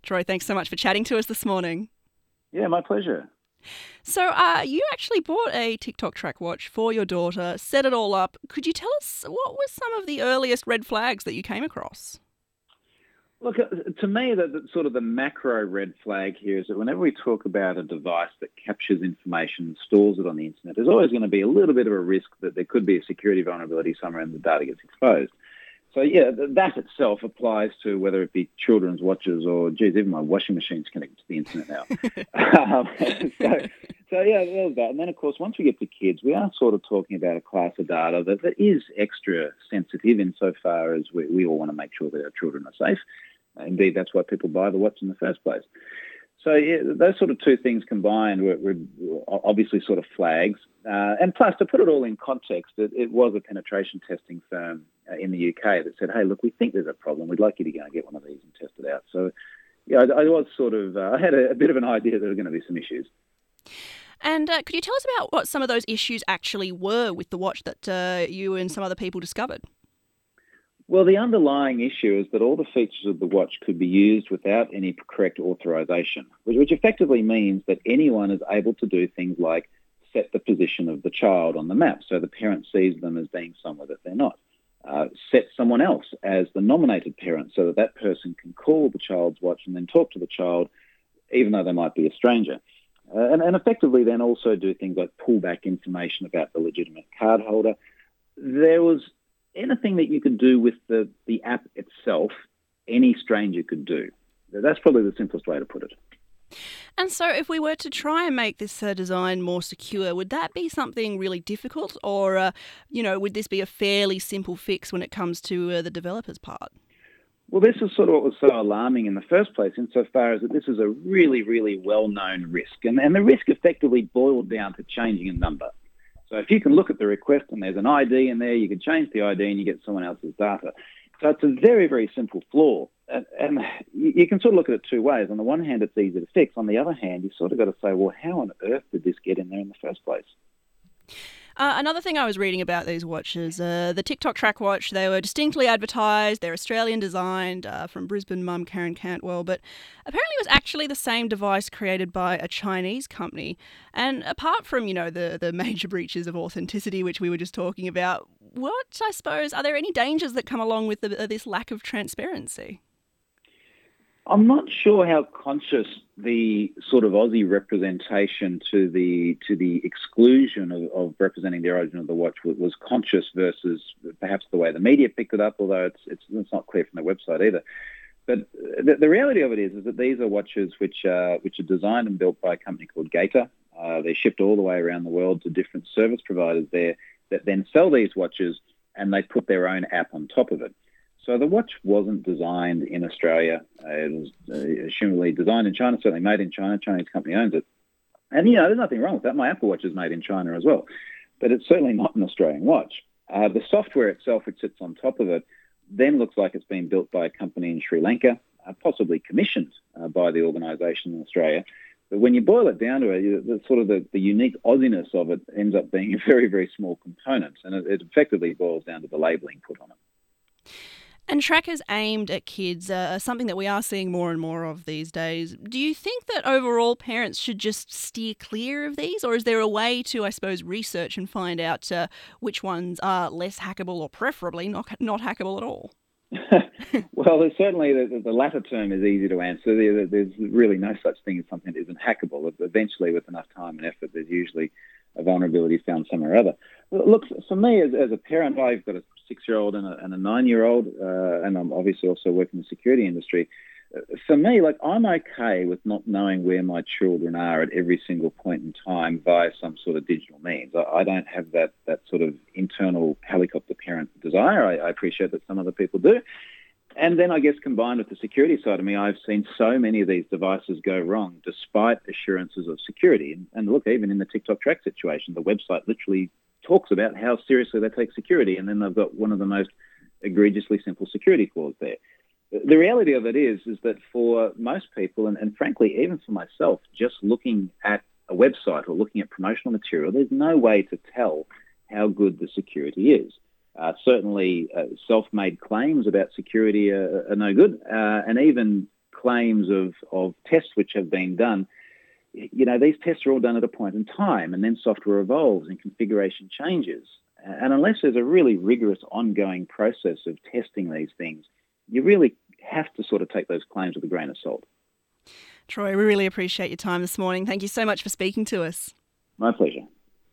Troy, thanks so much for chatting to us this morning. Yeah, my pleasure. So you actually bought a TikTok track watch for your daughter, set it all up. Could you tell us what were some of the earliest red flags that you came across? Look, to me, the sort of the macro red flag here is that whenever we talk about a device that captures information and stores it on the internet, there's always going to be a little bit of a risk that there could be a security vulnerability somewhere and the data gets exposed. So, yeah, that itself applies to whether it be children's watches or, geez, even my washing machine's connected to the internet now. um, yeah, there's that. And then, of course, once we get to kids, we are sort of talking about a class of data that is extra sensitive insofar as we all want to make sure that our children are safe. Indeed, that's why people buy the watch in the first place. So, yeah, those sort of two things combined were obviously sort of flags. And plus, to put it all in context, it was a penetration testing firm in the UK that said, hey, look, we think there's a problem. We'd like you to go and get one of these and test it out. So, yeah, I was sort of, I had a bit of an idea that there were going to be some issues. And could you tell us about what some of those issues actually were with the watch that you and some other people discovered? Well, the underlying issue is that all the features of the watch could be used without any correct authorization, which effectively means that anyone is able to do things like set the position of the child on the map so the parent sees them as being somewhere that they're not. Set someone else as the nominated parent so that that person can call the child's watch and then talk to the child even though they might be a stranger. And effectively then also do things like pull back information about the legitimate card holder. There was anything that you could do with the app itself, any stranger could do. That's probably the simplest way to put it. And so if we were to try and make this design more secure, would that be something really difficult or, would this be a fairly simple fix when it comes to the developer's part? Well, this is sort of what was so alarming in the first place, insofar as that this is a really, really well-known risk. And the risk effectively boiled down to changing a number. So if you can look at the request and there's an ID in there, you can change the ID and you get someone else's data. So it's a very, very simple flaw. And you can sort of look at it two ways. On the one hand, it's easy to fix. On the other hand, you sort of got to say, well, how on earth did this get in there in the first place? Another thing I was reading about these watches, the TikTok track watch, they were distinctly advertised, they're Australian designed, from Brisbane mum Karen Cantwell, but apparently it was actually the same device created by a Chinese company. And apart from, the major breaches of authenticity, which we were just talking about, are there any dangers that come along with this lack of transparency? I'm not sure how conscious the sort of Aussie representation to the exclusion of representing the origin of the watch was conscious versus perhaps the way the media picked it up, although it's not clear from the website either. But the reality of it is that these are watches which are designed and built by a company called Gator. They're shipped all the way around the world to different service providers there that then sell these watches and they put their own app on top of it. So the watch wasn't designed in Australia. It was assumably designed in China, certainly made in China. Chinese company owns it. And, there's nothing wrong with that. My Apple Watch is made in China as well. But it's certainly not an Australian watch. The software itself, which sits on top of it, then looks like it's been built by a company in Sri Lanka, possibly commissioned by the organisation in Australia. But when you boil it down to it, the unique Aussiness of it ends up being a very, very small component. And it effectively boils down to the labelling put on it. And trackers aimed at kids are something that we are seeing more and more of these days. Do you think that overall parents should just steer clear of these, or is there a way to, I suppose, research and find out which ones are less hackable or preferably not hackable at all? Well, there's certainly the latter term is easy to answer. There's really no such thing as something that isn't hackable. Eventually, with enough time and effort, there's usually a vulnerability found somewhere or other. Look, for me as a parent, I've got a 6-year-old and a 9-year-old, and I'm obviously also working in the security industry. For me, I'm okay with not knowing where my children are at every single point in time via some sort of digital means. I don't have that sort of internal helicopter parent desire. I appreciate that some other people do. And then I guess combined with the security side of me, I've seen so many of these devices go wrong despite assurances of security. And look, even in the TikTok track situation, the website literally talks about how seriously they take security, and then they've got one of the most egregiously simple security flaws there. The reality of it is that for most people, and frankly, even for myself, just looking at a website or looking at promotional material, there's no way to tell how good the security is. Certainly, self-made claims about security are no good, and even claims of tests which have been done, these tests are all done at a point in time, and then software evolves and configuration changes. And unless there's a really rigorous ongoing process of testing these things, you really have to sort of take those claims with a grain of salt. Troy, we really appreciate your time this morning. Thank you so much for speaking to us. My pleasure.